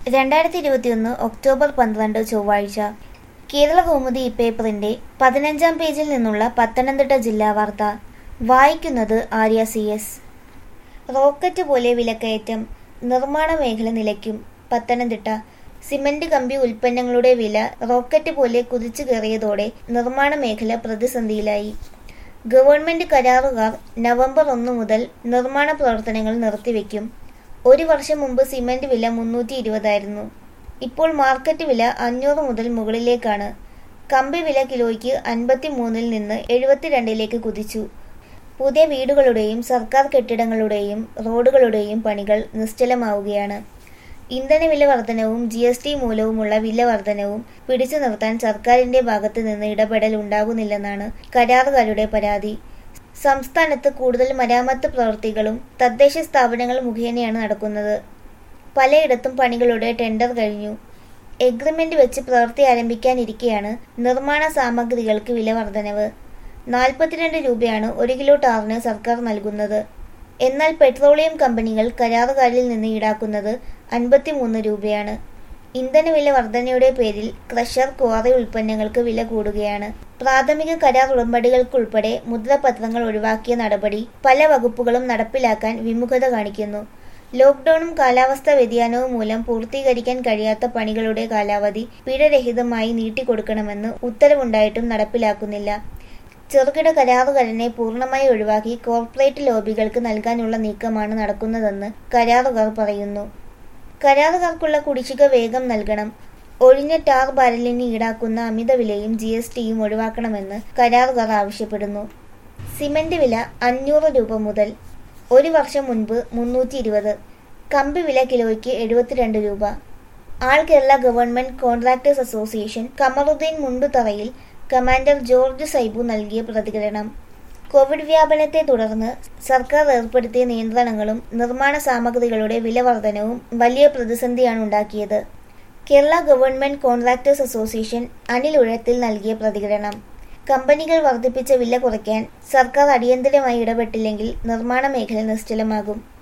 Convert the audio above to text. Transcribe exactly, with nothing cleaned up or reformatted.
രണ്ടായിരത്തി ഇരുപത്തിയൊന്ന് ഒക്ടോബർ പന്ത്രണ്ട് ചൊവ്വാഴ്ച കേരള കൗമുദി പേപ്പറിന്റെ പതിനഞ്ചാം പേജിൽ നിന്നുള്ള പത്തനംതിട്ട ജില്ലാ വാർത്ത. വായിക്കുന്നത് ആര്യ സി എസ്. റോക്കറ്റ് പോലെ വിലക്കയറ്റം, നിർമ്മാണ മേഖല നിലയ്ക്കും. പത്തനംതിട്ട സിമന്റ് കമ്പി ഉൽപ്പന്നങ്ങളുടെ വില റോക്കറ്റ് പോലെ കുതിച്ചു കയറിയതോടെ നിർമ്മാണ മേഖല പ്രതിസന്ധിയിലായി. ഗവൺമെന്റ് കരാറുകാർ നവംബർ ഒന്ന് മുതൽ നിർമ്മാണ പ്രവർത്തനങ്ങൾ നിർത്തിവെക്കും. ഒരു വർഷം മുമ്പ് സിമന്റ് വില മുന്നൂറ്റി ഇരുപതായിരുന്നു. ഇപ്പോൾ മാർക്കറ്റ് വില അഞ്ഞൂറ് മുതൽ മുകളിലേക്കാണ്. കമ്പി വില കിലോയ്ക്ക് അൻപത്തി മൂന്നിൽ നിന്ന് എഴുപത്തിരണ്ടിലേക്ക് കുതിച്ചു. പുതിയ വീടുകളുടെയും സർക്കാർ കെട്ടിടങ്ങളുടെയും റോഡുകളുടെയും പണികൾ നിശ്ചലമാവുകയാണ്. ഇന്ധനവില വർധനവും ജി എസ് ടി മൂലവുമുള്ള വില വർധനവും പിടിച്ചു നിർത്താൻ സർക്കാരിന്റെ ഭാഗത്ത് നിന്ന് ഇടപെടൽ ഉണ്ടാകുന്നില്ലെന്നാണ് കരാറുകാരുടെ പരാതി. സംസ്ഥാനത്ത് കൂടുതൽ മരാമത്ത് പ്രവൃത്തികളും തദ്ദേശ സ്ഥാപനങ്ങൾ മുഖേനയാണ് നടക്കുന്നത്. പലയിടത്തും പണികളുടെ ടെൻഡർ കഴിഞ്ഞു. എഗ്രിമെന്റ് വെച്ച് പ്രവൃത്തി ആരംഭിക്കാനിരിക്കെയാണ് നിർമ്മാണ സാമഗ്രികൾക്ക് വില വർധനവ്. നാൽപ്പത്തിരണ്ട് രൂപയാണ് ഒരു കിലോ ടാറിന് സർക്കാർ നൽകുന്നത്. എന്നാൽ പെട്രോളിയം കമ്പനികൾ കരാറുകാരിൽ നിന്ന് ഈടാക്കുന്നത് അൻപത്തിമൂന്ന് രൂപയാണ്. ഇന്ധനവില വർധനയുടെ പേരിൽ ക്രഷർ, ക്വാറി ഉൽപ്പന്നങ്ങൾക്ക് വില കൂടുകയാണ്. പ്രാഥമിക കരാർ ഉടമ്പടികൾക്കുൾപ്പെടെ മുദ്രപത്രങ്ങൾ ഒഴിവാക്കിയ നടപടി പല വകുപ്പുകളും നടപ്പിലാക്കാൻ വിമുഖത കാണിക്കുന്നു. ലോക്ഡൌണും കാലാവസ്ഥാ വ്യതിയാനവും മൂലം പൂർത്തീകരിക്കാൻ കഴിയാത്ത പണികളുടെ കാലാവധി പിഴരഹിതമായി നീട്ടിക്കൊടുക്കണമെന്ന് ഉത്തരവുണ്ടായിട്ടും നടപ്പിലാക്കുന്നില്ല. ചെറുകിട കരാറുകാരനെ പൂർണ്ണമായി ഒഴിവാക്കി കോർപ്പറേറ്റ് ലോബികൾക്ക് നൽകാനുള്ള നീക്കമാണ് നടക്കുന്നതെന്ന് കരാറുകാർ പറയുന്നു. കരാറുകാർക്കുള്ള കുടിശ്ശിക വേഗം നൽകണം. ഒഴിഞ്ഞ ടാർ ബാരലിന് ഈടാക്കുന്ന അമിത വിലയും ജി എസ് ടിയും ഒഴിവാക്കണമെന്ന് കരാറുകാർ ആവശ്യപ്പെടുന്നു. സിമന്റ് വില അഞ്ഞൂറ് രൂപ മുതൽ. ഒരു വർഷം മുൻപ് മുന്നൂറ്റി ഇരുപത്. കമ്പി വില കിലോയ്ക്ക് എഴുപത്തിരണ്ട് രൂപ. ആൾ Kerala government contractors association Kamaruddin Mundutharayil commander George Saibu നൽകിയ പ്രതികരണം. കോവിഡ് വ്യാപനത്തെ തുടർന്ന് സർക്കാർ ഏർപ്പെടുത്തിയ നിയന്ത്രണങ്ങളും നിർമ്മാണ സാമഗ്രികളുടെ വില വർധനവും വലിയ പ്രതിസന്ധിയാണ് ഉണ്ടാക്കിയത്. Kerala government contractors association Anil Uzhathil നൽകിയ പ്രതികരണം. കമ്പനികൾ വർദ്ധിപ്പിച്ച വില കുറയ്ക്കാൻ സർക്കാർ അടിയന്തരമായി ഇടപെട്ടില്ലെങ്കിൽ നിർമ്മാണ മേഖല നിശ്ചലമാകും.